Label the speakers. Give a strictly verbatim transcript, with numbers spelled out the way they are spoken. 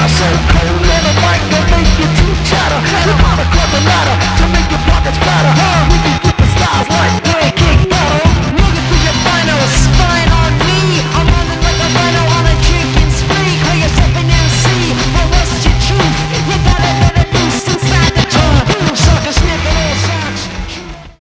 Speaker 1: so cold on the mic that make you teeth chatter. You wanna cut the ladder.